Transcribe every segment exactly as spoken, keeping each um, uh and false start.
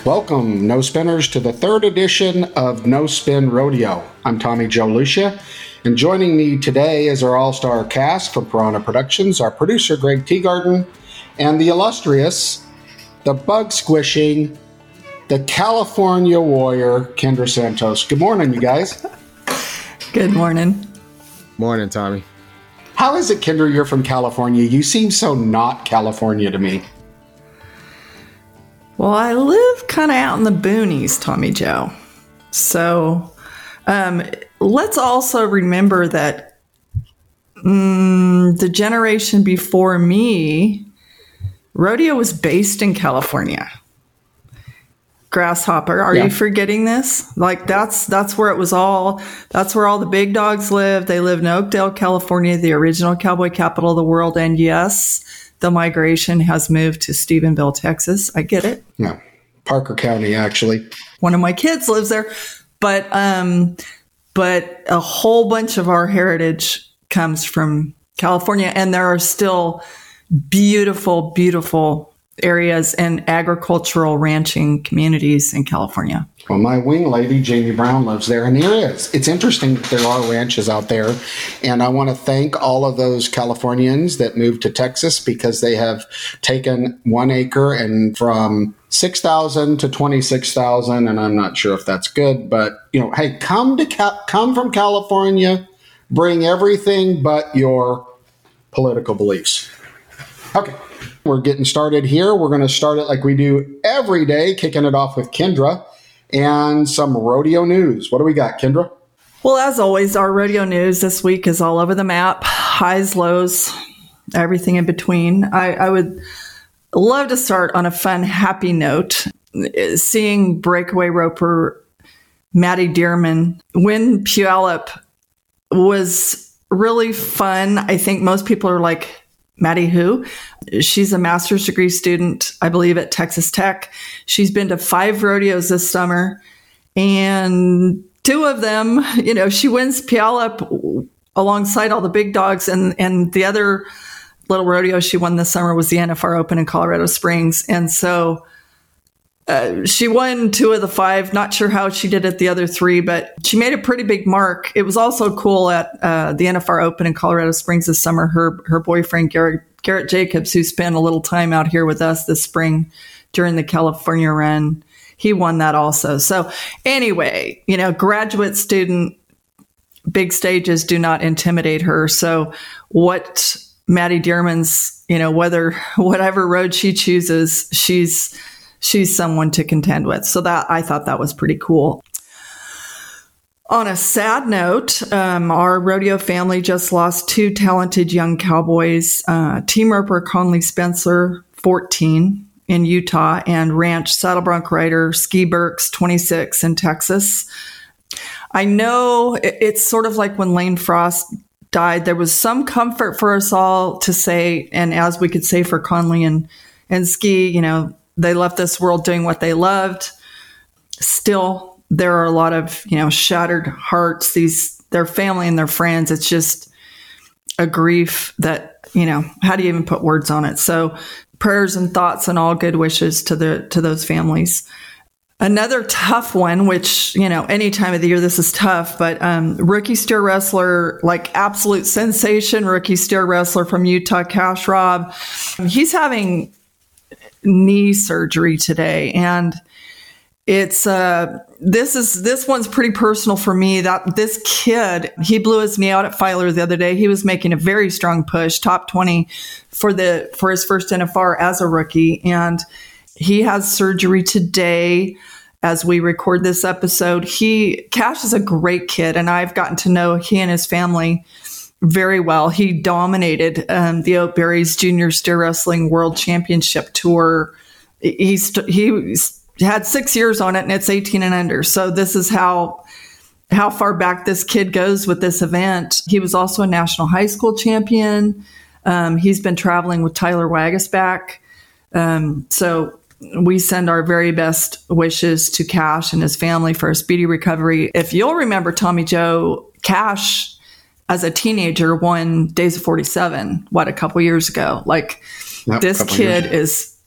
Welcome, No Spinners, to the third edition of No Spin Rodeo. I'm Tommy Joe Lucia, and joining me today is our all-star cast from Piranha Productions, our producer Greg Teagarden, and the illustrious, the bug-squishing, the California warrior, Kendra Santos. Good morning, you guys. Good morning. Morning, Tommy. How is it, Kendra, you're from California? You seem so not California to me. Well, I live kind of out in the boonies, Tommy Joe. So um, let's also remember that mm, the generation before me, rodeo was based in California. Grasshopper, are yeah. you forgetting this? Like that's that's where it was all. That's where all the big dogs lived. They lived in Oakdale, California, the original cowboy capital of the world. And yes, the migration has moved to Stephenville, Texas. I get it. Yeah, Parker County, actually. One of my kids lives there, but um, but a whole bunch of our heritage comes from California, and there are still beautiful, beautiful areas and agricultural ranching communities in California. Well, my wing lady, Jamie Brown, lives there, and there is. It's interesting that there are ranches out there, and I want to thank all of those Californians that moved to Texas because they have taken one acre and from six thousand to twenty-six thousand, and I'm not sure if that's good, but, you know, hey, come to Cal- come from California, bring everything but your political beliefs. Okay. We're getting started here. We're going to start it like we do every day, kicking it off with Kendra and some rodeo news. What do we got, Kendra? Well, as always, our rodeo news this week is all over the map. Highs, lows, everything in between. I, I would love to start on a fun, happy note. Seeing breakaway roper Maddie Dearman win Puyallup was really fun. I think most people are like, Maddie who? She's a master's degree student, I believe, at Texas Tech. She's been to five rodeos this summer, and two of them, you know, she wins Puyallup alongside all the big dogs, and, and the other little rodeo she won this summer was the N F R Open in Colorado Springs. And so uh, she won two of the five. Not sure how she did at the other three, but she made a pretty big mark. It was also cool at uh, the N F R Open in Colorado Springs this summer. Her her boyfriend, Garrett, Garrett Jacobs, who spent a little time out here with us this spring during the California run, he won that also. So anyway, you know, graduate student, big stages do not intimidate her. So what Maddie Dearman's, you know, whether whatever road she chooses, she's she's someone to contend with. So that I thought that was pretty cool. On a sad note, um, our rodeo family just lost two talented young cowboys, uh, team roper Conley Spencer, fourteen, in Utah, and ranch saddle bronc rider Ski Burks, twenty-six, in Texas. I know it, it's sort of like when Lane Frost died, there was some comfort for us all to say, and as we could say for Conley and, and Ski, you know, they left this world doing what they loved. Still, there are a lot of, you know, shattered hearts, these, their family and their friends. It's just a grief that, you know, how do you even put words on it? So prayers and thoughts and all good wishes to the, to those families. Another tough one, which, you know, any time of the year, this is tough, but um, rookie steer wrestler, like absolute sensation, rookie steer wrestler from Utah, Cash Robb, he's having knee surgery today. And it's, uh, this is, this one's pretty personal for me. That this kid, he blew his knee out at Filer the other day. He was making a very strong push, top twenty for the, for his first N F R as a rookie. And he has surgery today as we record this episode. He, Cash is a great kid, and I've gotten to know he and his family very well. He dominated um, the Oatberries Junior Steer Wrestling World Championship Tour. He's, he had six years on it, and it's eighteen and under. So this is how how far back this kid goes with this event. He was also a national high school champion. Um, he's been traveling with Tyler Wagasback. Um, so we send our very best wishes to Cash and his family for a speedy recovery. If you'll remember, Tommy Joe, Cash, as a teenager, won Days of forty-seven, what, a couple years ago. Like, yep, this kid is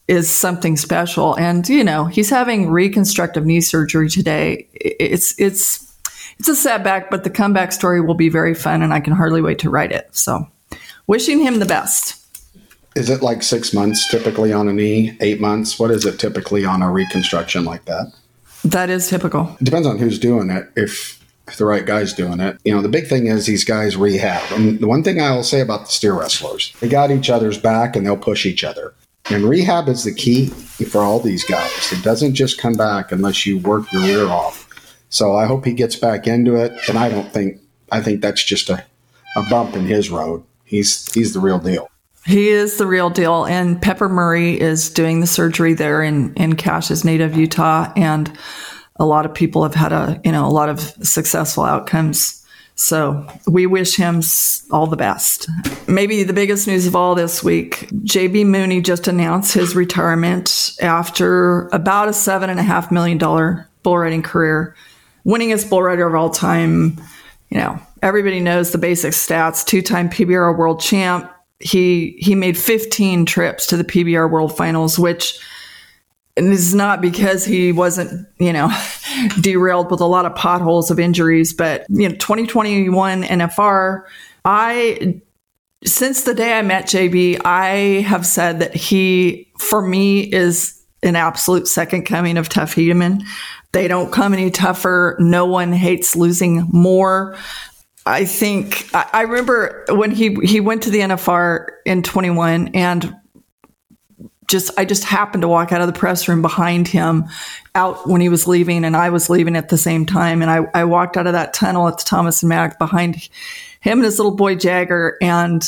is something special. And, you know, he's having reconstructive knee surgery today. It's, it's, it's a setback, but the comeback story will be very fun, and I can hardly wait to write it. So wishing him the best. Is it like six months typically on a knee, eight months? What is it typically on a reconstruction like that? That is typical. It depends on who's doing it. If, if the right guy's doing it, you know, the big thing is these guys rehab. And the one thing I'll say about the steer wrestlers, they got each other's back and they'll push each other. And rehab is the key for all these guys. It doesn't just come back unless you work your rear off. So I hope he gets back into it. And I don't think, I think that's just a, a bump in his road. He's, he's the real deal. He is the real deal. And Pepper Murray is doing the surgery there in, in Cash's native Utah. And a lot of people have had a, you know, a lot of successful outcomes. So we wish him all the best. Maybe the biggest news of all this week, J B Mooney just announced his retirement after about a seven and a half million dollar bull riding career. Winningest bull rider of all time. You know, everybody knows the basic stats. Two-time P B R world champ. He he made fifteen trips to the P B R World Finals, which is not because he wasn't, you know, derailed with a lot of potholes of injuries. But, you know, twenty twenty-one N F R, I, since the day I met J B, I have said that he, for me, is an absolute second coming of Tough Hedeman. They don't come any tougher. No one hates losing more. I think I, I remember when he, he went to the N F R in twenty-one, and just I just happened to walk out of the press room behind him out when he was leaving, and I was leaving at the same time. And I, I walked out of that tunnel at the Thomas and Mack behind him and his little boy Jagger, and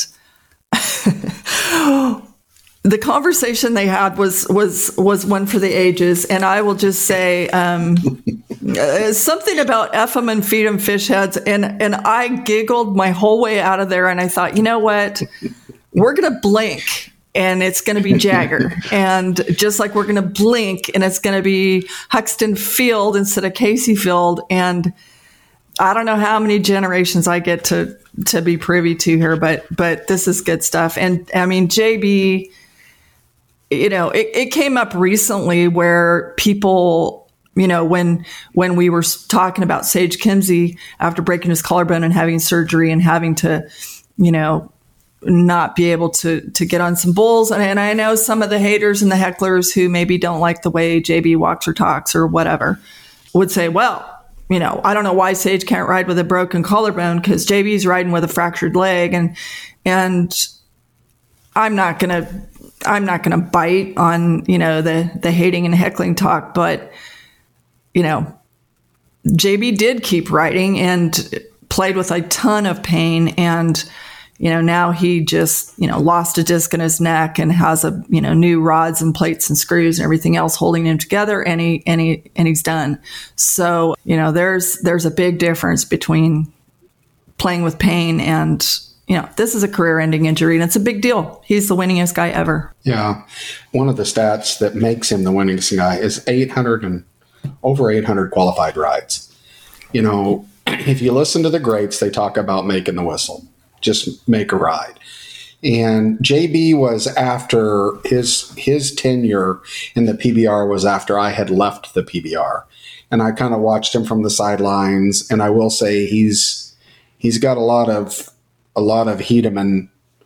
the conversation they had was was was one for the ages. And I will just say um, something about F 'em and feed 'em fish heads. And, and I giggled my whole way out of there. And I thought, you know what? We're going to blink and it's going to be Jagger. And just like we're going to blink and it's going to be Huxton Field instead of Casey Field. And I don't know how many generations I get to to be privy to here, but but this is good stuff. And I mean, J B, you know, it, it came up recently where people, you know, when when we were talking about Sage Kimzey after breaking his collarbone and having surgery and having to, you know, not be able to to get on some bulls. And, and I know some of the haters and the hecklers who maybe don't like the way J B walks or talks or whatever would say, well, you know, I don't know why Sage can't ride with a broken collarbone because J B's riding with a fractured leg. And and I'm not going to I'm not going to bite on, you know, the, the hating and heckling talk, but, you know, J B did keep riding and played with a ton of pain. And, you know, now he just, you know, lost a disc in his neck and has a, you know, new rods and plates and screws and everything else holding him together. And he, and he, and he's done. So, you know, there's, there's a big difference between playing with pain and, you know, this is a career-ending injury, and it's a big deal. He's the winningest guy ever. Yeah. One of the stats that makes him the winningest guy is eight hundred and over eight hundred qualified rides. You know, if you listen to the greats, they talk about making the whistle, just make a ride. And J B was after his his tenure in the P B R was after I had left the P B R, and I kind of watched him from the sidelines. And I will say he's he's got a lot of a lot of Hedeman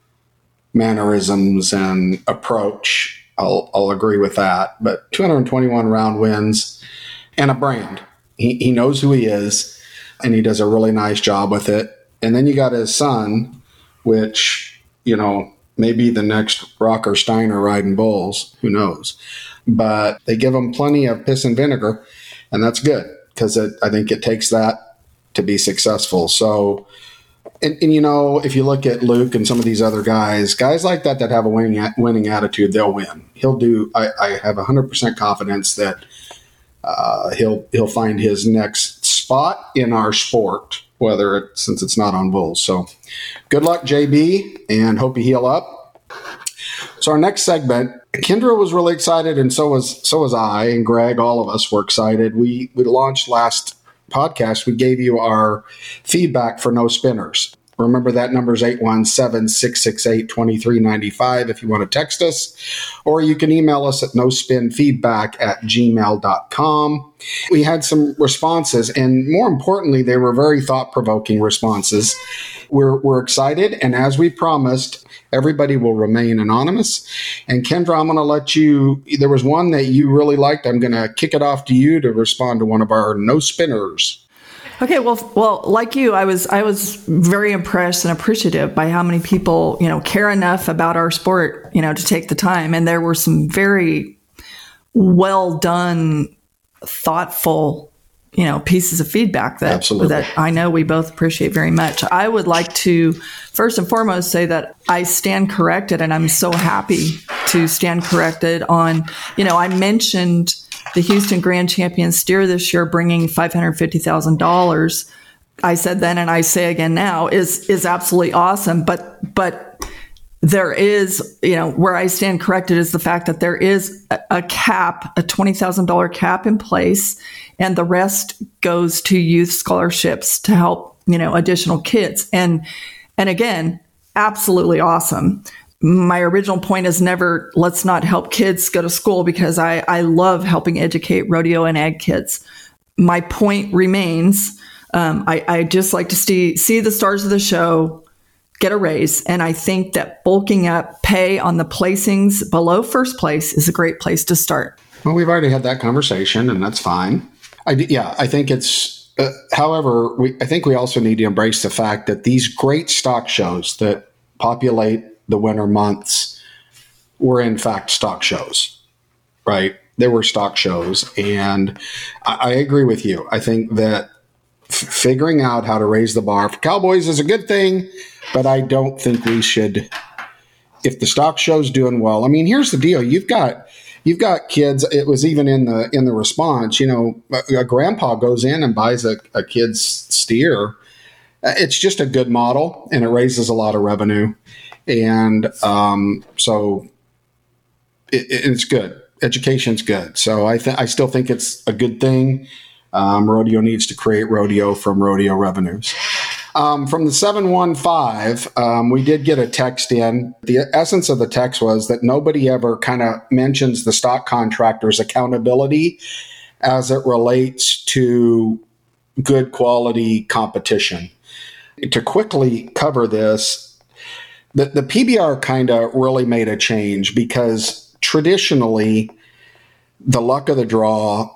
mannerisms and approach. I'll, I'll agree with that. But two hundred twenty-one round wins and a brand. He, he knows who he is, and he does a really nice job with it. And then you got his son, which, you know, may be the next Rocker Steiner riding bulls. Who knows? But they give him plenty of piss and vinegar, and that's good because I think it takes that to be successful. So, And, and, you know, if you look at Luke and some of these other guys, guys like that that have a winning, winning attitude, they'll win. He'll do. I, I have one hundred percent confidence that uh, he'll he'll find his next spot in our sport, whether it since it's not on bulls. So, good luck, J B, and hope you heal up. So our next segment, Kendra was really excited, and so was so was I, and Greg. All of us were excited. We we launched last podcast, we gave you our feedback for No Spinners. Remember that number is eight one seven, six six eight, two three nine five if you want to text us, or you can email us at no spin feedback at gmail dot com. We had some responses, and more importantly, they were very thought-provoking responses. We're, we're excited, and as we promised, everybody will remain anonymous. And Kendra, I'm going to let you, there was one that you really liked. I'm going to kick it off to you to respond to one of our no spinners. Okay, well, well, like you, I was I was very impressed and appreciative by how many people, you know, care enough about our sport, you know, to take the time. And there were some very well done, thoughtful, you know, pieces of feedback that Absolutely. that I know we both appreciate very much. I would like to first and foremost say that I stand corrected, and I'm so happy to stand corrected on, you know, I mentioned the Houston Grand Champion steer this year bringing five hundred fifty thousand dollars. I said then, and I say again now, is is absolutely awesome. But but there is, you know, where I stand corrected is the fact that there is a, a cap, a twenty thousand dollars cap in place, and the rest goes to youth scholarships to help, you know, additional kids. And and again, absolutely awesome. My original point is never, let's not help kids go to school, because I, I love helping educate rodeo and ag kids. My point remains, um, I, I just like to see, see the stars of the show get a raise. And I think that bulking up pay on the placings below first place is a great place to start. Well, we've already had that conversation, and that's fine. I, yeah, I think it's, uh, however, we, I think we also need to embrace the fact that these great stock shows that populate the winter months were in fact stock shows, right? There were stock shows. And I, I agree with you. I think that f- figuring out how to raise the bar for cowboys is a good thing, but I don't think we should, if the stock show's doing well. I mean, here's the deal. You've got, you've got kids. It was even in the, in the response, you know, a, a grandpa goes in and buys a, a kid's steer. It's just a good model, and it raises a lot of revenue. And um, so it, it's good. Education's good. So I th- I still think it's a good thing. Um, rodeo needs to create rodeo from rodeo revenues. Um, from the seven one five, um, we did get a text in. The essence of the text was that nobody ever kind of mentions the stock contractors' accountability as it relates to good quality competition. To quickly cover this, The, the P B R kind of really made a change, because traditionally the luck of the draw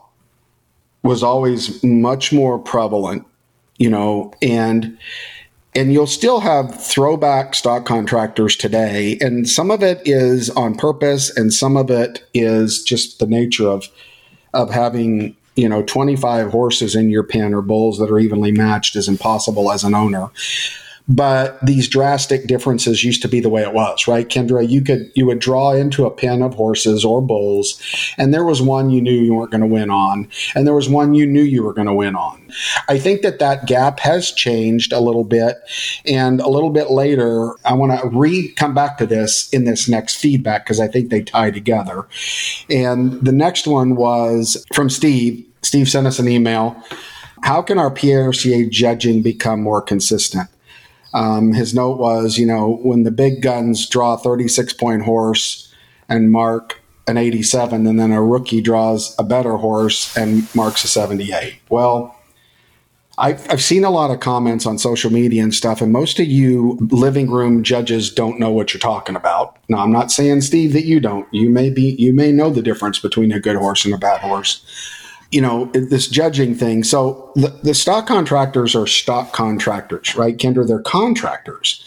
was always much more prevalent, you know, and and you'll still have throwback stock contractors today, and some of it is on purpose, and some of it is just the nature of of having, you know, twenty-five horses in your pen or bulls that are evenly matched is impossible as an owner. But these drastic differences used to be the way it was, right, Kendra? You could you would draw into a pen of horses or bulls, and there was one you knew you weren't going to win on, and there was one you knew you were going to win on. I think that that gap has changed a little bit, and a little bit later, I want to re come back to this in this next feedback, because I think they tie together. And the next one was from Steve. Steve sent us an email. How can our P R C A judging become more consistent? Um, his note was, you know, when the big guns draw a thirty-six point horse and mark an eighty-seven, and then a rookie draws a better horse and marks a seventy-eight. Well, I've, I've seen a lot of comments on social media and stuff, and most of you living room judges don't know what you're talking about. Now, I'm not saying, Steve, that you don't. You may be, you may know the difference between a good horse and a bad horse. You know, this judging thing. So the, the stock contractors are stock contractors, right, Kendra? They're contractors.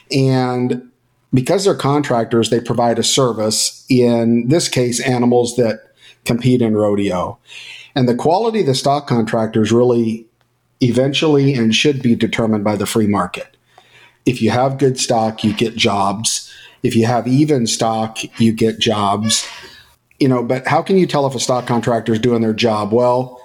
And because they're contractors, they provide a service, in this case, animals that compete in rodeo. And the quality of the stock contractors really eventually and should be determined by the free market. If you have good stock, you get jobs. If you have even stock, you get jobs. You know, but how can you tell if a stock contractor is doing their job? Well,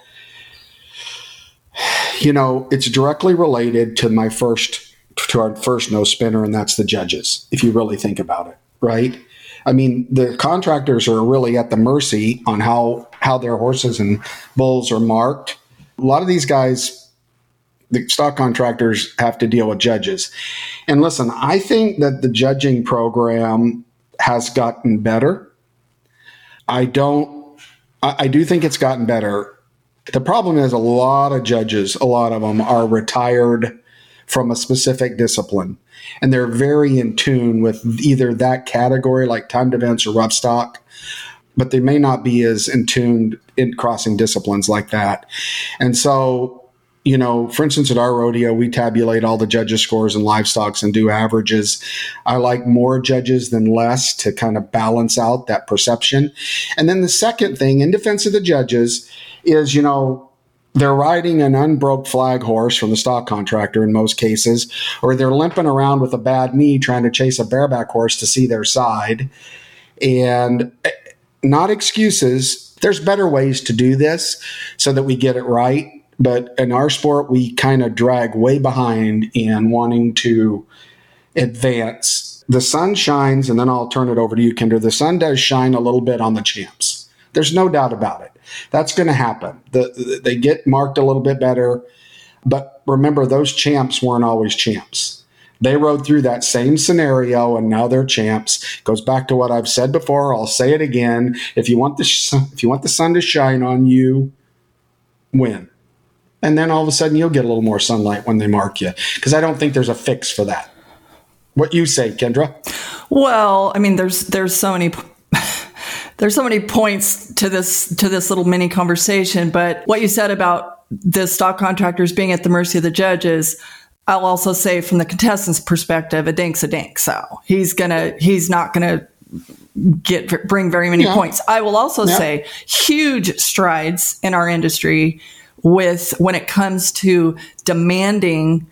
you know, it's directly related to my first, to our first no spinner, and that's the judges, if you really think about it, right? I mean, the contractors are really at the mercy on how, how their horses and bulls are marked. A lot of these guys the stock contractors have to deal with judges. And listen, I think that the judging program has gotten better. I don't, I, I do think it's gotten better. The problem is a lot of judges, a lot of them are retired from a specific discipline, and they're very in tune with either that category, like timed events or rough stock, but they may not be as in tune in crossing disciplines like that. And so, you know, for instance, at our rodeo, we tabulate all the judges' scores and livestocks and do averages. I like more judges than less to kind of balance out that perception. And then the second thing, in defense of the judges, is, you know, they're riding an unbroke flag horse from the stock contractor in most cases, or they're limping around with a bad knee trying to chase a bareback horse to see their side. And not excuses. There's better ways to do this so that we get it right. But in our sport, we kind of drag way behind in wanting to advance. The sun shines, and then I'll turn it over to you, Kendra. The sun does shine a little bit on the champs. There's no doubt about it. That's going to happen. The, they get marked a little bit better. But remember, those champs weren't always champs. They rode through that same scenario, and now they're champs. Goes back to what I've said before. I'll say it again. If you want the sh- if you want the sun to shine on you, win. And then all of a sudden you'll get a little more sunlight when they mark you, because I don't think there's a fix for that. What you say, Kendra? Well, I mean, there's there's so many there's so many points to this to this little mini conversation. But what you said about the stock contractors being at the mercy of the judges, I'll also say from the contestant's perspective, a dink's a dink. So he's gonna he's not gonna get bring very many yeah. points. I will also yeah. say huge strides in our industry with when it comes to demanding,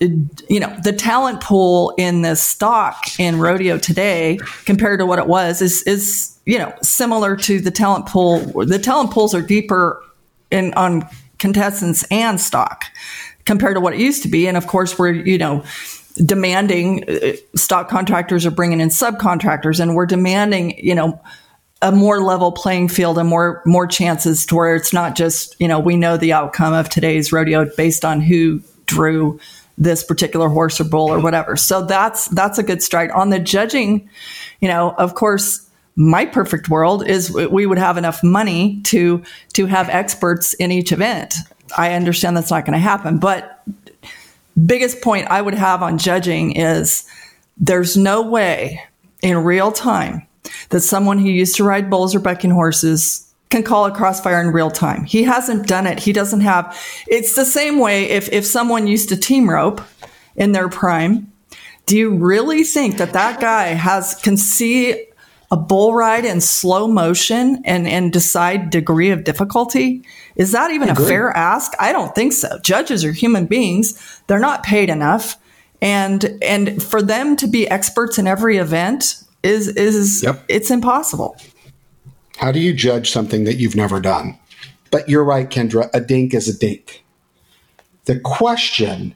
you know, the talent pool in the stock in rodeo today compared to what it was is, is, you know, similar to the talent pool. The talent pools are deeper in on contestants and stock compared to what it used to be. And of course, we're, you know, demanding uh, stock contractors are bringing in subcontractors, and we're demanding, you know, a more level playing field and more more chances to where it's not just, you know, we know the outcome of today's rodeo based on who drew this particular horse or bull or whatever. So that's that's a good stride. On the judging, you know, of course, my perfect world is we would have enough money to to have experts in each event. I understand that's not going to happen, but biggest point I would have on judging is there's no way in real time that someone who used to ride bulls or bucking horses can call a crossfire in real time. He hasn't done it. He doesn't have, it's the same way if, if someone used to team rope in their prime, do you really think that that guy has, can see a bull ride in slow motion and, and decide degree of difficulty? Is that even a fair ask? I don't think so. Judges are human beings. They're not paid enough. And, and for them to be experts in every event, is is yep. It's impossible. How do you judge something that you've never done? But you're right, Kendra, a dink is a dink. The question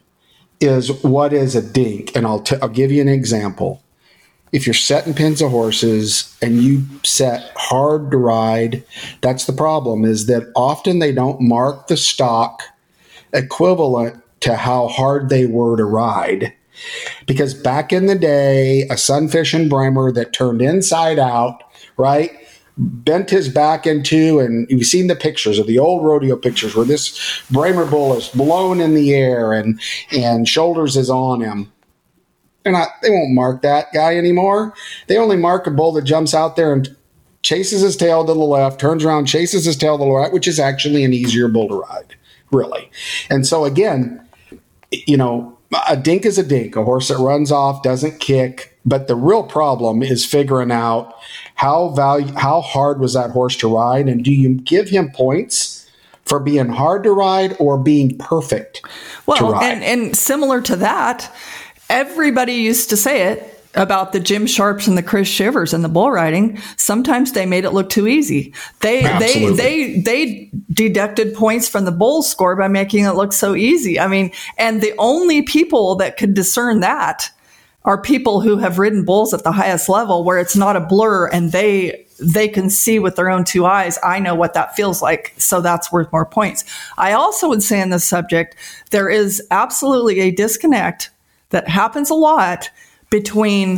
is, what is a dink? And I'll, t- I'll give you an example. If you're setting pins of horses and you set hard to ride, that's the problem, is that often they don't mark the stock equivalent to how hard they were to ride. Because back in the day, a sunfish and Bremer that turned inside out, right, bent his back into, and you've seen the pictures of the old rodeo pictures where this Bremer bull is blown in the air and and shoulders is on him. They're not, they won't mark that guy anymore. They only mark a bull that jumps out there and chases his tail to the left, turns around, chases his tail to the right, which is actually an easier bull to ride, really. And so again, you know, a dink is a dink, a horse that runs off, doesn't kick. But the real problem is figuring out how value, how hard was that horse to ride, and do you give him points for being hard to ride or being perfect well, to ride? And, and similar to that, everybody used to say it about the Jim Sharps and the Chris Shivers and the bull riding. Sometimes they made it look too easy. They Absolutely. they they they deducted points from the bull score by making it look so easy. I mean, and the only people that could discern that are people who have ridden bulls at the highest level, where it's not a blur, and they they can see with their own two eyes, I know what that feels like. So that's worth more points. I also would say in this subject, there is absolutely a disconnect that happens a lot between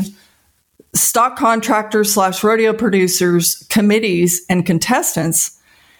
stock contractors slash rodeo producers, committees, and contestants.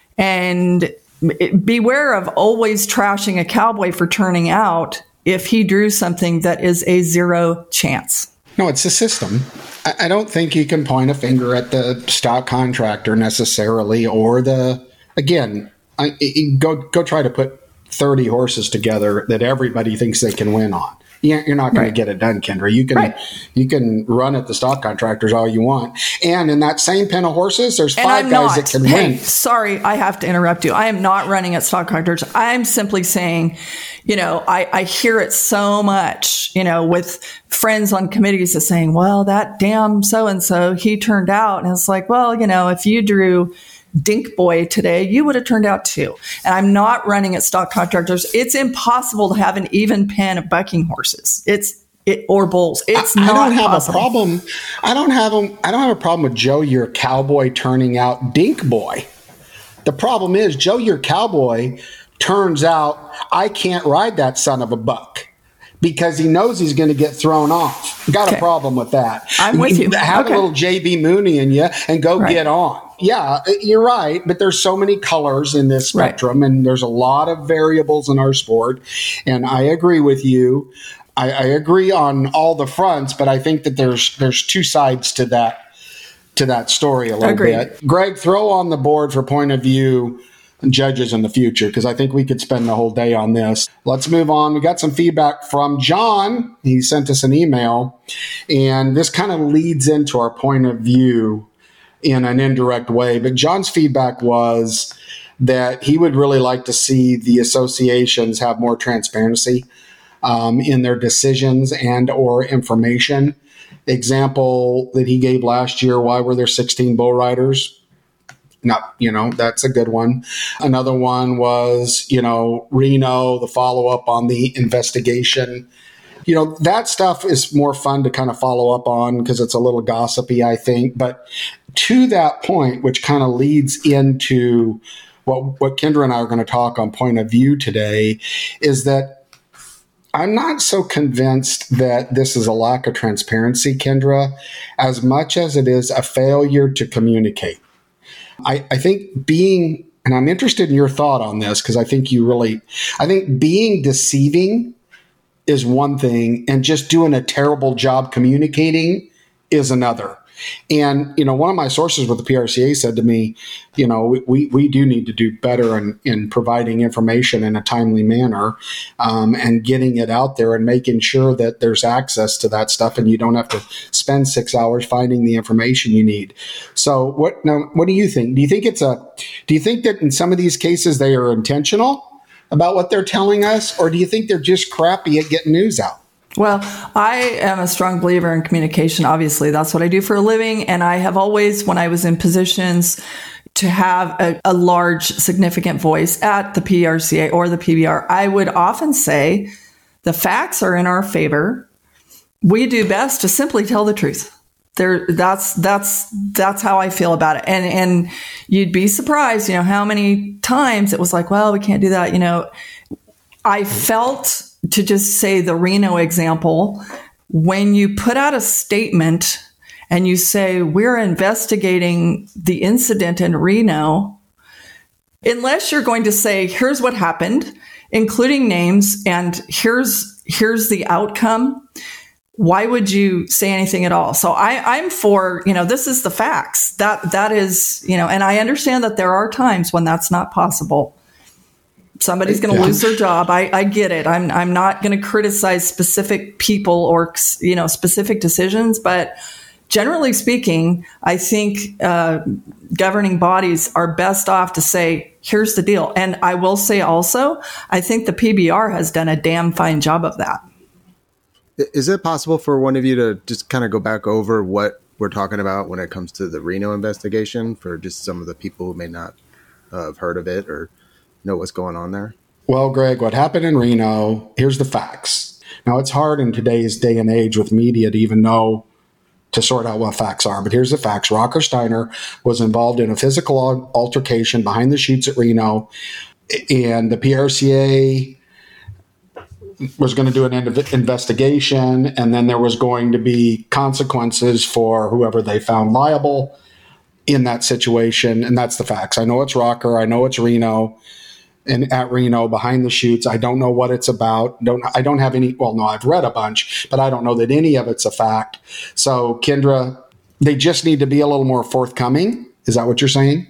And beware of always trashing a cowboy for turning out if he drew something that is a zero chance. No, it's a system. I don't think you can point a finger at the stock contractor necessarily, or the, again, I, go go try to put thirty horses together that everybody thinks they can win on. You're not going right. to get it done, Kendra. You can right. you can run at the stock contractors all you want. And in that same pen of horses, there's and five I'm guys not. that can hey, win. Sorry, I have to interrupt you. I am not running at stock contractors. I'm simply saying, you know, I, I hear it so much, you know, with friends on committees that saying, well, that damn so-and-so, he turned out. And it's like, well, you know, if you drew Dink Boy today, you would have turned out too. And I'm not running at stock contractors. It's impossible to have an even pen of bucking horses. It's it or bulls. It's I, not I don't have possible. a problem. I don't have a, I don't have a problem with Joe, your cowboy, turning out Dink Boy. The problem is Joe, your cowboy, turns out I can't ride that son of a buck, because he knows he's going to get thrown off. Got okay. a problem with that. I'm with you. Have okay. a little J B Mooney in you and go right. get on. Yeah, you're right. But there's so many colors in this spectrum, right. and there's a lot of variables in our sport. And I agree with you. I, I agree on all the fronts, but I think that there's there's two sides to that to that story a little Agreed. bit. Greg, throw on the board for point of view judges in the future, because I think we could spend the whole day on this. Let's move on. We got some feedback from John. He sent us an email, and this kind of leads into our point of view in an indirect way. But John's feedback was that he would really like to see the associations have more transparency um, in their decisions and or information. Example that he gave last year, why were there sixteen bull riders? Not, you know, that's a good one. Another one was, you know, Reno, the follow-up on the investigation. You know, that stuff is more fun to kind of follow up on because it's a little gossipy, I think. But to that point, which kind of leads into what, what Kendra and I are going to talk on point of view today, is that I'm not so convinced that this is a lack of transparency, Kendra, as much as it is a failure to communicate. I, I think being, and I'm interested in your thought on this because I think you really, I think being deceiving is one thing and just doing a terrible job communicating is another. And, you know, one of my sources with the P R C A said to me, you know, we, we do need to do better in, in providing information in a timely manner um, and getting it out there and making sure that there's access to that stuff and you don't have to spend six hours finding the information you need. So what now, what do you think? Do you think it's a, do you think that in some of these cases they are intentional about what they're telling us, or do you think they're just crappy at getting news out? Well, I am a strong believer in communication. Obviously, that's what I do for a living. And I have always, when I was in positions to have a, a large, significant voice at the P R C A or the P B R, I would often say the facts are in our favor. We do best to simply tell the truth. There, that's that's that's how I feel about it. And and you'd be surprised, you know, how many times it was like, well, we can't do that. You know, I felt, to just say the Reno example, when you put out a statement and you say, we're investigating the incident in Reno, unless you're going to say, here's what happened, including names, and here's here's the outcome, why would you say anything at all? So I, I'm for, you know, this is the facts. That that is, you know, and I understand that there are times when that's not possible. Somebody's going to yeah. lose their job. I, I get it. I'm I'm not going to criticize specific people or, you know, specific decisions, but generally speaking, I think uh, governing bodies are best off to say, here's the deal. And I will say also, I think the P B R has done a damn fine job of that. Is it possible for one of you to just kind of go back over what we're talking about when it comes to the Reno investigation for just some of the people who may not uh, have heard of it or know what's going on there? Well, Greg, what happened in Reno, here's the facts. Now, it's hard in today's day and age with media to even know to sort out what facts are. But here's the facts. Rocker Steiner was involved in a physical altercation behind the chutes at Reno, and the P R C A was going to do an investigation, and then there was going to be consequences for whoever they found liable in that situation. And that's the facts. I know it's Rocker. I know it's Reno, and at Reno behind the chutes. I don't know what it's about. Don't I don't have any. Well, no, I've read a bunch, but I don't know that any of it's a fact. So, Kendra, they just need to be a little more forthcoming. Is that what you're saying?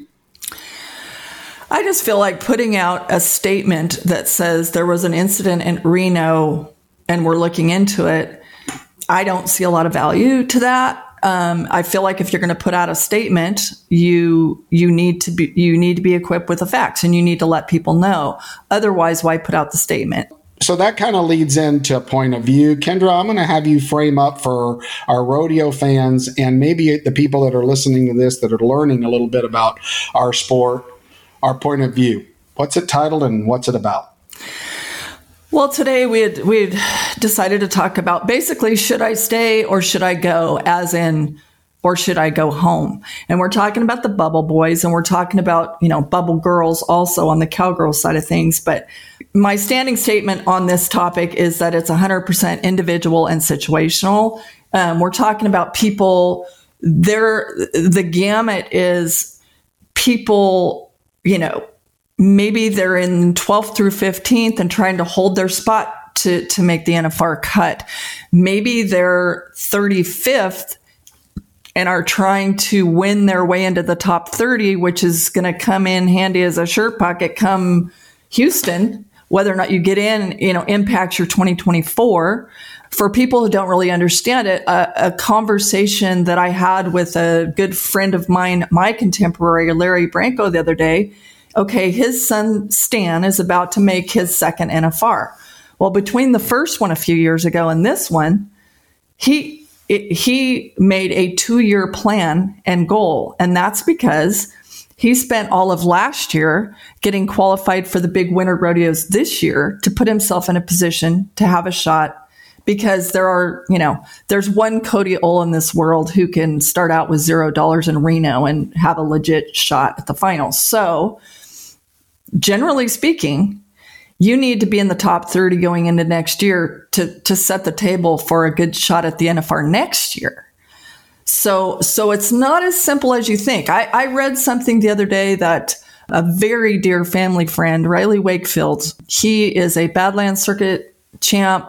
I just feel like putting out a statement that says there was an incident in Reno and we're looking into it. I don't see a lot of value to that. Um, I feel like if you're going to put out a statement, you you need to be you need to be equipped with the facts, and you need to let people know. Otherwise, why put out the statement? So that kind of leads into a point of view. Kendra, I'm going to have you frame up for our rodeo fans and maybe the people that are listening to this that are learning a little bit about our sport, our point of view. What's it titled and what's it about? Well, today we had we had decided to talk about basically, should I stay or should I go, as in, or should I go home? And we're talking about the Bubble Boys, and we're talking about, you know, Bubble Girls also on the Cowgirl side of things. But my standing statement on this topic is that it's one hundred percent individual and situational. Um, we're talking about people, they're, the gamut is people, you know, maybe they're in twelfth through fifteenth and trying to hold their spot to, to make the N F R cut. Maybe they're thirty-fifth and are trying to win their way into the top thirty, which is going to come in handy as a shirt pocket come Houston. Whether or not you get in, you know, impacts your twenty twenty-four. For people who don't really understand it, a, a conversation that I had with a good friend of mine, my contemporary, Larry Branco, the other day. Okay, his son Stan is about to make his second N F R. Well, between the first one a few years ago and this one, he it, he made a two-year plan and goal, and that's because he spent all of last year getting qualified for the big winter rodeos this year to put himself in a position to have a shot. Because there are, you know, there's one Cody Ohl in this world who can start out with zero dollars in Reno and have a legit shot at the finals. So, generally speaking, you need to be in the top thirty going into next year to, to set the table for a good shot at the N F R next year. So, so it's not as simple as you think. I, I read something the other day that a very dear family friend, Riley Wakefield, he is a Badlands Circuit champ.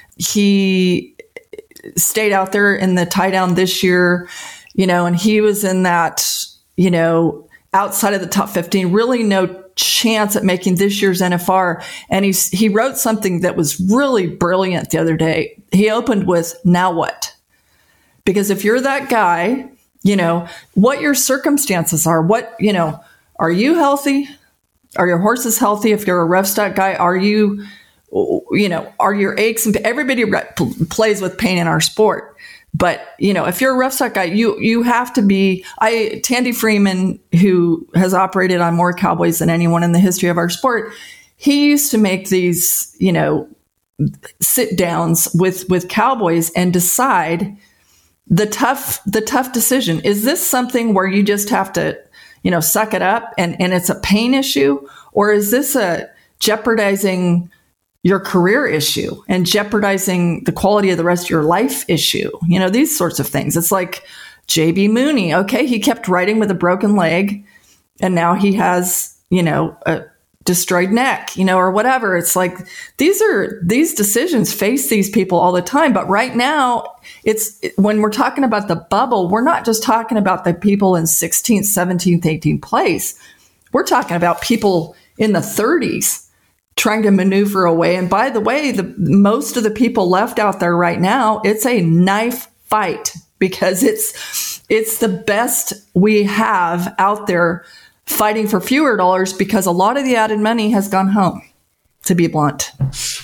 He stayed out there in the tie down this year, you know, and he was in that, you know, outside of the top fifteen, really no chance at making this year's N F R. And he's, he wrote something that was really brilliant the other day. He opened with, now what? Because if you're that guy, you know, what your circumstances are, what, you know, are you healthy? Are your horses healthy? If you're a rough stock guy, are you, you know, are your aches and everybody re- plays with pain in our sport. But, you know, if you're a rough stock guy, you, you have to be, I, Tandy Freeman, who has operated on more Cowboys than anyone in the history of our sport, he used to make these, you know, sit downs with, with Cowboys and decide the tough, the tough decision. Is this something where you just have to, you know, suck it up and, and it's a pain issue? Or is this a jeopardizing your career issue and jeopardizing the quality of the rest of your life issue? You know, these sorts of things. It's like J B Mooney. Okay, he kept riding with a broken leg and now he has, you know, a destroyed neck, you know, or whatever. It's like these are, these decisions face these people all the time. But right now, it's when we're talking about the bubble, we're not just talking about the people in sixteenth, seventeenth, eighteenth place. We're talking about people in the thirties trying to maneuver away. And by the way, the most of the people left out there right now, it's a knife fight because it's it's the best we have out there fighting for fewer dollars because a lot of the added money has gone home, to be blunt.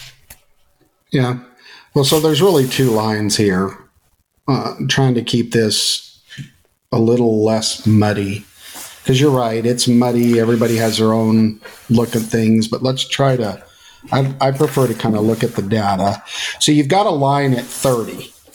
Yeah. Well, so there's really two lines here. Uh, trying to keep this a little less muddy. Because you're right, it's muddy. Everybody has their own look at things, but let's try to, I, I prefer to kind of look at the data. So you've got a line at thirty.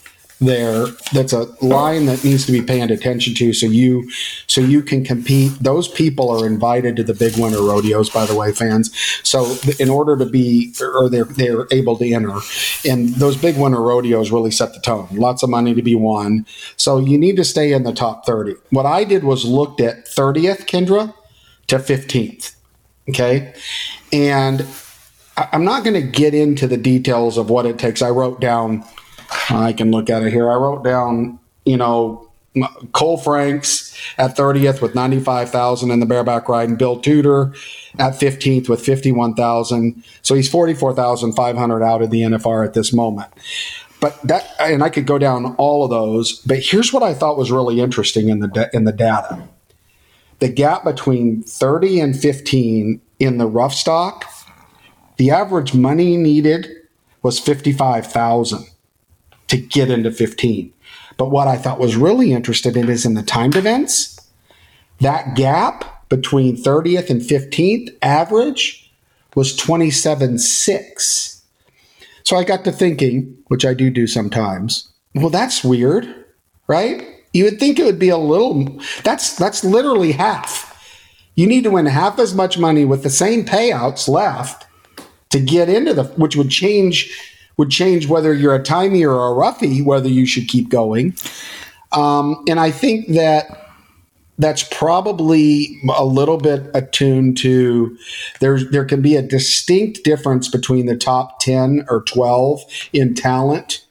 there that's a line that needs to be paying attention to so you so you can compete. Those people are invited to the big winter rodeos, by the way, fans. So in order to be, or they're they're able to enter, and those big winter rodeos really set the tone. Lots of money to be won. So you need to stay in the top thirty. What I did was looked at thirtieth, Kendra, to fifteenth. Okay. And I'm not going to get into the details of what it takes. I wrote down, I can look at it here. I wrote down, you know, Cole Franks at thirtieth with ninety-five thousand in the bareback ride, and Bill Tudor at fifteenth with fifty-one thousand. So he's forty-four thousand five hundred out of the N F R at this moment. But that, and I could go down all of those, but here's what I thought was really interesting in the in the data. The gap between thirty and fifteen in the rough stock, the average money needed was fifty-five thousand to get into fifteen. But what I thought was really interesting in is in the timed events, that gap between thirtieth and fifteenth average was twenty-seven six. So I got to thinking, which I do do sometimes, well, that's weird, right? You would think it would be a little, that's that's literally half. You need to win half as much money with the same payouts left to get into the, which would change would change whether you're a timey or a roughie, whether you should keep going. Um, and I think that that's probably a little bit attuned to, there's, there can be a distinct difference between the top ten or twelve in talent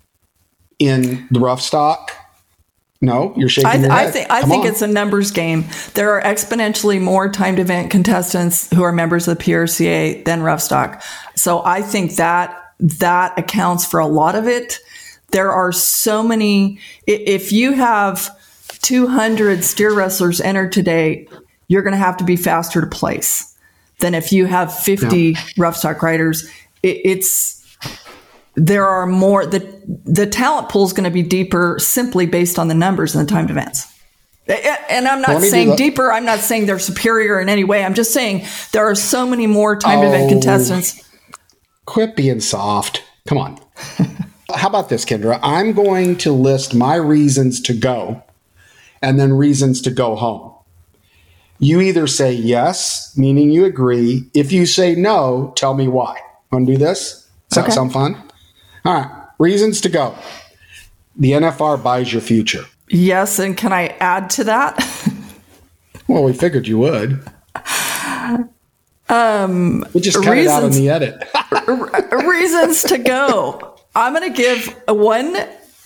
in the rough stock. No, you're shaking I, your head. I think I Come think on. it's a numbers game. There are exponentially more timed event contestants who are members of the P R C A than rough stock. So I think that that accounts for a lot of it. There are so many. If you have two hundred steer wrestlers entered today, you're going to have to be faster to place than if you have fifty yeah. rough stock riders. It, it's there are more. The the talent pool is going to be deeper simply based on the numbers and the timed events. And I'm not well, saying deeper. I'm not saying they're superior in any way. I'm just saying there are so many more timed oh, event contestants. Quit being soft. Come on. How about this, Kendra? I'm going to list my reasons to go and then reasons to go home. You either say yes, meaning you agree. If you say no, tell me why. Want to do this? Does okay. that sound fun? All right. Reasons to go. The N F R buys your future. Yes, and can I add to that? Well, we figured you would. Um, we just cut reasons, it out in the edit. r- reasons to go. I'm going to give one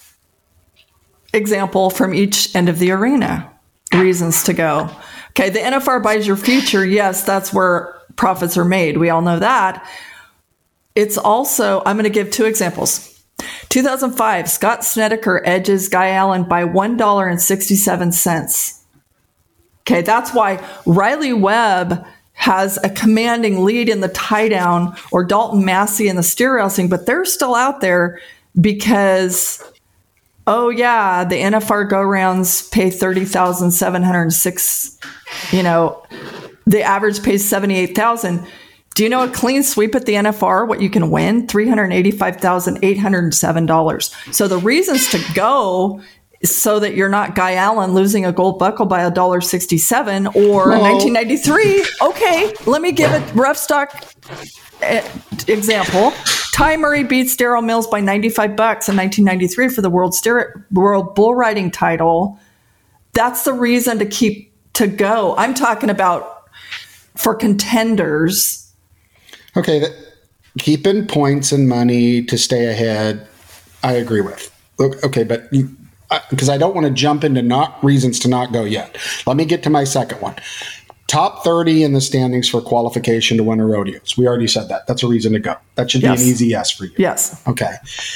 example from each end of the arena. Reasons to go. Okay, the N F R buys your future. Yes, that's where profits are made. We all know that. It's also, I'm going to give two examples. two thousand five, Scott Snedeker edges Guy Allen by one dollar and sixty-seven cents. Okay, that's why Riley Webb has a commanding lead in the tie down, or Dalton Massey in the steer wrestling, but they're still out there because, oh yeah, the N F R go rounds pay thirty thousand seven hundred six. You know, the average pays seventy-eight thousand. Do you know a clean sweep at the N F R, what you can win? three hundred eighty-five thousand eight hundred seven dollars. So the reasons to go is so that you're not Guy Allen losing a gold buckle by one dollar sixty-seven or Whoa. nineteen ninety-three. Okay, let me give a rough stock example. Ty Murray beats Daryl Mills by ninety-five bucks in nineteen ninety-three for the World Steer- World Bull Riding title. That's the reason to keep to go. I'm talking about for contenders. Okay, that, keeping points and money to stay ahead, I agree with. Okay, but because I don't want to jump into not reasons to not go yet. Let me get to my second one. Top thirty in the standings for qualification to winter rodeos. We already said that. That's a reason to go. That should yes. be an easy yes for you. Yes. Okay.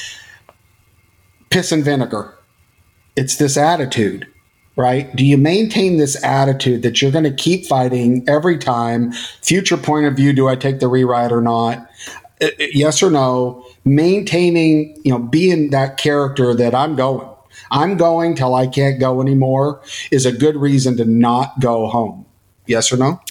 Piss and vinegar. It's this attitude. Right? Do you maintain this attitude that you're going to keep fighting every time? Future point of view, do I take the rewrite or not? Uh, yes or no? Maintaining, you know, being that character that I'm going. I'm going till I can't go anymore is a good reason to not go home. Yes or no?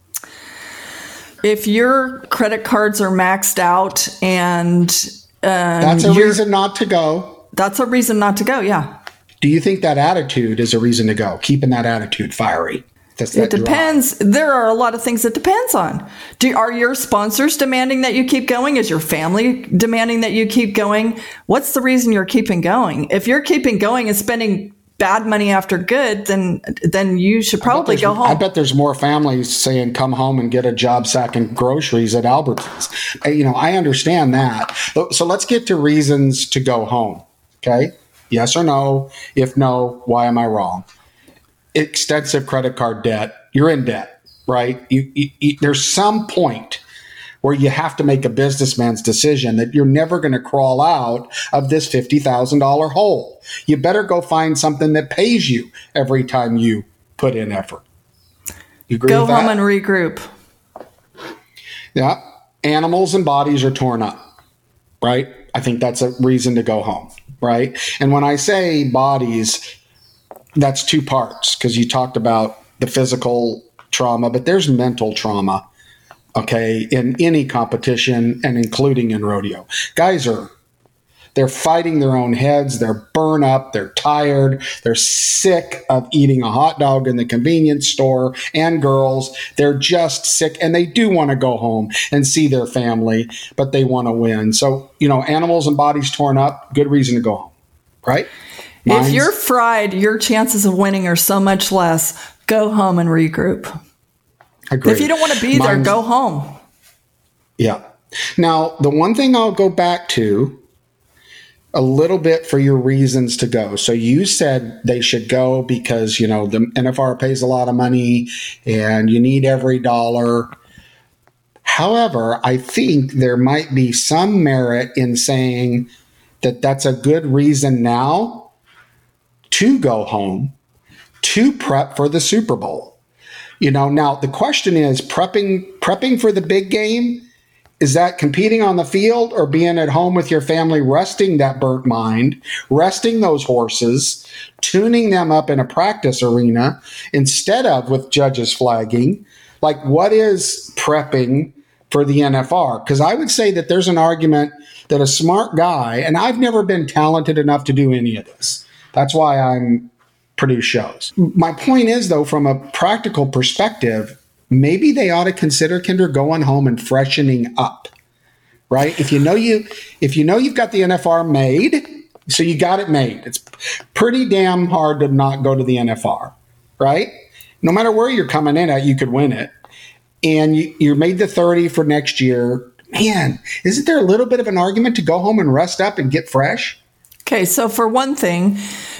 If your credit cards are maxed out and... Um, That's a reason not to go. that's a reason not to go. Yeah. Do you think that attitude is a reason to go? Keeping that attitude fiery. That's that it depends. Drive. There are a lot of things it depends on. Do are your sponsors demanding that you keep going? Is your family demanding that you keep going? What's the reason you're keeping going? If you're keeping going and spending bad money after good, then then you should probably go home. I bet there's more families saying, come home and get a job sacking groceries at Albertsons. You know, I understand that. So let's get to reasons to go home. Okay. Yes or no? If no, why am I wrong? Extensive credit card debt. You're in debt, right? You, you, you, there's some point where you have to make a businessman's decision that you're never going to crawl out of this fifty thousand dollars hole. You better go find something that pays you every time you put in effort. You agree go with that? Home and regroup. Yeah. Animals and bodies are torn up, right? I think that's a reason to go home, right? And when I say bodies, that's two parts, because you talked about the physical trauma, but there's mental trauma, okay, in any competition and including in rodeo. Guys are, they're fighting their own heads. They're burnt up. They're tired. They're sick of eating a hot dog in the convenience store. And girls, they're just sick, and they do want to go home and see their family, but they want to win. So, you know, animals and bodies torn up, good reason to go home, right? Mine's, if you're fried, your chances of winning are so much less. Go home and regroup. Agreed. If you don't want to be Mine's, there, go home. Yeah. Now, the one thing I'll go back to a little bit for your reasons to go. So you said they should go because, you know, the N F R pays a lot of money and you need every dollar. However, I think there might be some merit in saying that that's a good reason now to go home, to prep for the Super Bowl. You know, now the question is prepping prepping for the big game. Is that competing on the field or being at home with your family, resting that burnt mind, resting those horses, tuning them up in a practice arena instead of with judges flagging? Like, what is prepping for the N F R? Because I would say that there's an argument that a smart guy, and I've never been talented enough to do any of this. That's why I'm produce shows. My point is, though, from a practical perspective, maybe they ought to consider, Kendra, going home and freshening up, right? If you know you, if you know you've got the N F R made, so you got it made. It's pretty damn hard to not go to the N F R, right? No matter where you're coming in at, you could win it. And you, you're made the thirty for next year. Man, isn't there a little bit of an argument to go home and rest up and get fresh? Okay, so for one thing,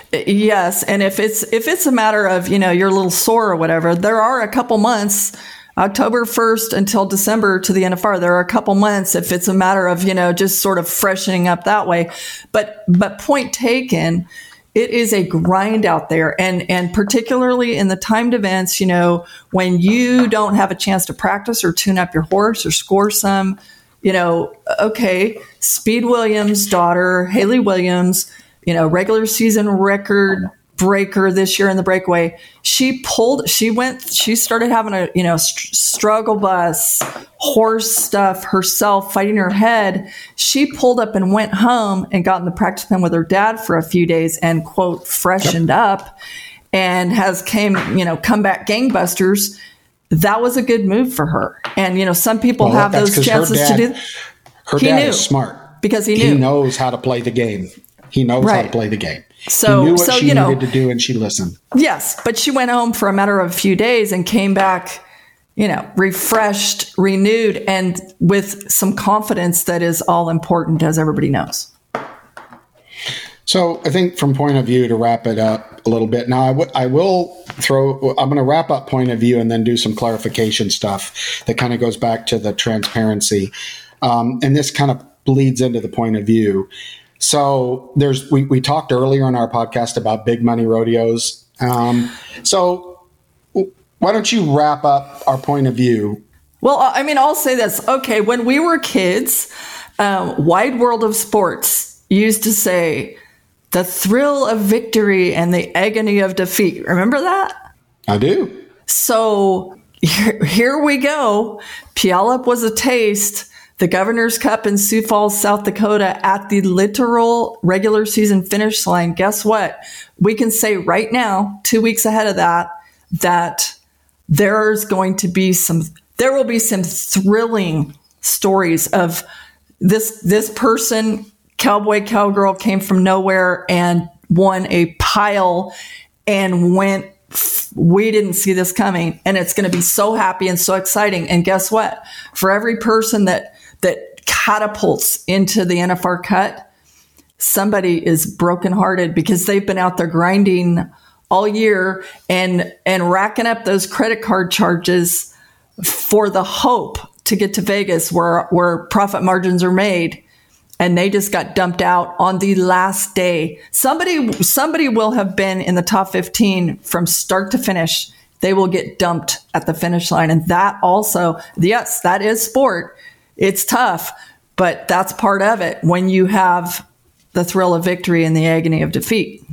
yes, and if it's if it's a matter of, you know, you're a little sore or whatever, there are a couple months, October first until December to the N F R, there are a couple months if it's a matter of, you know, just sort of freshening up that way. But but point taken, it is a grind out there, and and particularly in the timed events, you know, when you don't have a chance to practice or tune up your horse or score some. You know, okay, Speed Williams' daughter, Haley Williams, you know, regular season record breaker this year in the breakaway. She pulled, she went, she started having a, you know, st- struggle bus, horse stuff herself, fighting her head. She pulled up and went home and got in the practice pen with her dad for a few days and, quote, freshened yep. up and has came, you know, come back gangbusters. That was a good move for her. And, you know, some people well, have those chances dad, to do. Her he dad knew, is smart. Because he knew. He knows how to play the game. He knows right. how to play the game. So, he knew what so, she you know, needed to do, and she listened. Yes, but she went home for a matter of a few days and came back, you know, refreshed, renewed, and with some confidence that is all important, as everybody knows. So I think from point of view, to wrap it up a little bit, now I, w- I will throw, I'm going to wrap up point of view and then do some clarification stuff that kind of goes back to the transparency. Um, and this kind of bleeds into the point of view. So there's, we, we talked earlier on our podcast about big money rodeos. Um, so why don't you wrap up our point of view? Well, I mean, I'll say this. Okay. When we were kids, um, Wide World of Sports used to say, the thrill of victory and the agony of defeat. Remember that? I do. So here, here we go. Puyallup was a taste. the Governor's Cup in Sioux Falls, South Dakota at the literal regular season finish line, guess what? We can say right now, two weeks ahead of that, that there's going to be some, there will be some thrilling stories of this, this person, cowboy, cowgirl, came from nowhere and won a pile and went, we didn't see this coming. And it's going to be so happy and so exciting. And guess what? For every person that, that catapults into the N F R cut, somebody is brokenhearted because they've been out there grinding all year and, and racking up those credit card charges for the hope to get to Vegas where, where profit margins are made. And they just got dumped out on the last day. Somebody, somebody will have been in the top fifteen from start to finish. They will get dumped at the finish line. And that also, yes, that is sport. It's tough, but that's part of it when you have the thrill of victory and the agony of defeat.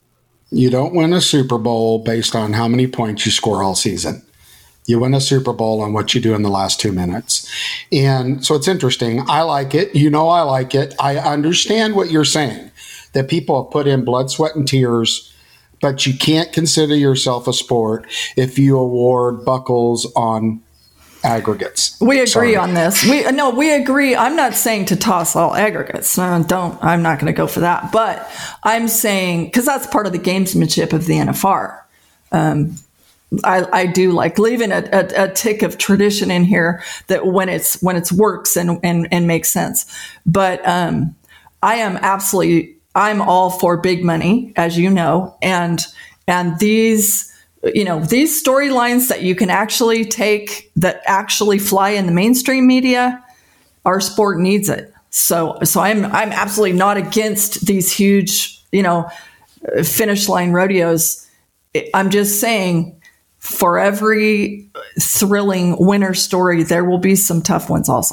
You don't win a Super Bowl based on how many points you score all season. You win a Super Bowl on what you do in the last two minutes. And so it's interesting. I like it. You know, I like it. I understand what you're saying, that people have put in blood, sweat, and tears, but you can't consider yourself a sport if you award buckles on aggregates. We agree Sorry. on this. We no, we agree. I'm not saying to toss all aggregates. No, don't. I'm not going to go for that. But I'm saying, because that's part of the gamesmanship of the N F R. Um, I, I do like leaving a, a, a tick of tradition in here that when it's when it's works and and, and makes sense. But um, I am absolutely I'm all for big money, as you know, and and these you know these storylines that you can actually take that actually fly in the mainstream media. Our sport needs it. So so I'm I'm absolutely not against these huge you know finish line rodeos. I'm just saying, for every thrilling winner story, there will be some tough ones also.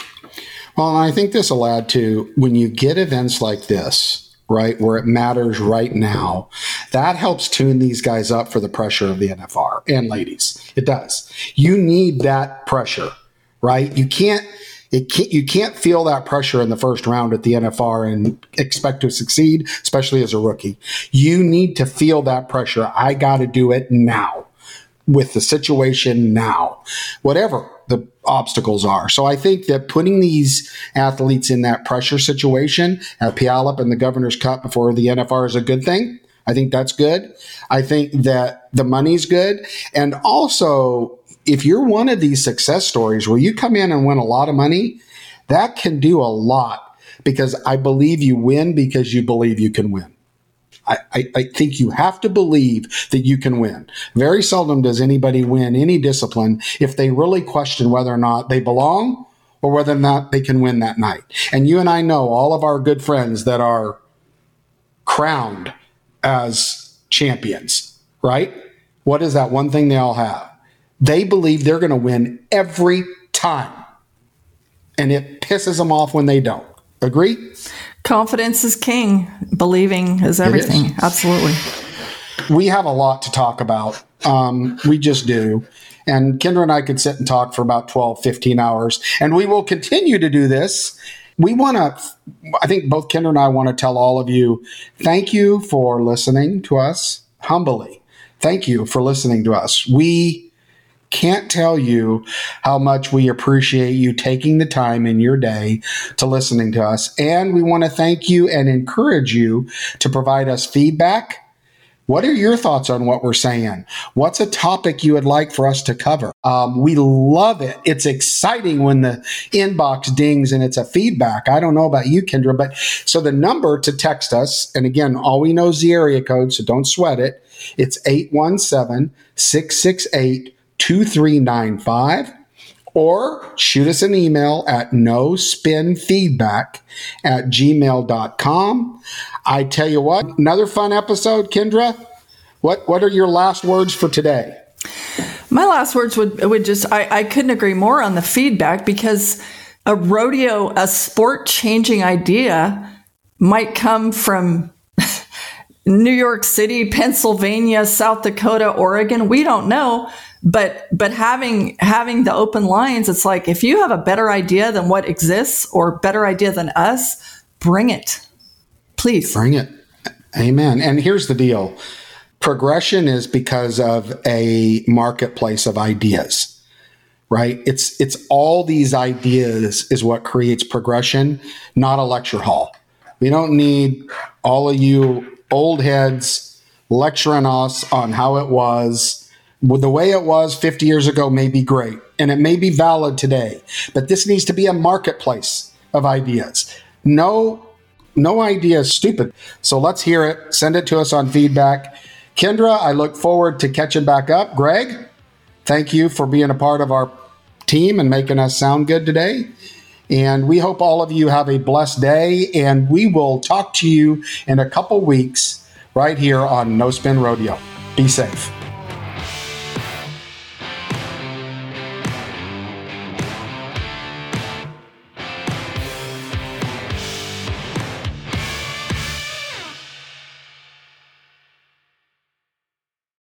Well, and I think this will add to, when you get events like this, right, where it matters right now, that helps tune these guys up for the pressure of the N F R and ladies. It does. You need that pressure, right? You can't, it can't, you can't feel that pressure in the first round at the N F R and expect to succeed, especially as a rookie. You need to feel that pressure. I got to do it now, with the situation now, whatever the obstacles are. So I think that putting these athletes in that pressure situation at Puyallup and the Governor's Cup before the N F R is a good thing. I think that's good. I think that the money's good. And also, if you're one of these success stories where you come in and win a lot of money, that can do a lot, because I believe you win because you believe you can win. I, I, I think you have to believe that you can win. Very seldom does anybody win any discipline if they really question whether or not they belong or whether or not they can win that night. And you and I know all of our good friends that are crowned as champions, right? What is that one thing they all have? They believe they're going to win every time. And it pisses them off when they don't. Agree? Confidence is king. Believing is everything. Is. Absolutely. We have a lot to talk about. Um, we just do. And Kendra and I could sit and talk for about twelve, fifteen hours. And we will continue to do this. We want to, I think both Kendra and I want to tell all of you, thank you for listening to us humbly. Thank you for listening to us. We can't tell you how much we appreciate you taking the time in your day to listening to us. And we want to thank you and encourage you to provide us feedback. What are your thoughts on what we're saying? What's a topic you would like for us to cover? Um, we love it. It's exciting when the inbox dings and it's a feedback. I don't know about you, Kendra, but so the number to text us, and again, all we know is the area code, so don't sweat it. It's eight one seven, six six eight, two three nine five, or shoot us an email at no spin feedback at gmail dot com. I tell you what, another fun episode, Kendra. What what are your last words for today? My last words would would just I, I couldn't agree more on the feedback, because a rodeo, a sport changing idea might come from New York City, Pennsylvania, South Dakota, Oregon. We don't know. But but having having the open lines, it's like, if you have a better idea than what exists or better idea than us, bring it. Please. Bring it. Amen. And here's the deal. Progression is because of a marketplace of ideas, right? It's it's all these ideas is what creates progression, not a lecture hall. We don't need all of you old heads lecturing us on how it was. The way it was fifty years ago may be great, and it may be valid today, but this needs to be a marketplace of ideas. No, no idea is stupid. So let's hear it. Send it to us on feedback. Kendra, I look forward to catching back up. Greg, thank you for being a part of our team and making us sound good today. And we hope all of you have a blessed day, and we will talk to you in a couple weeks right here on No Spin Rodeo. Be safe.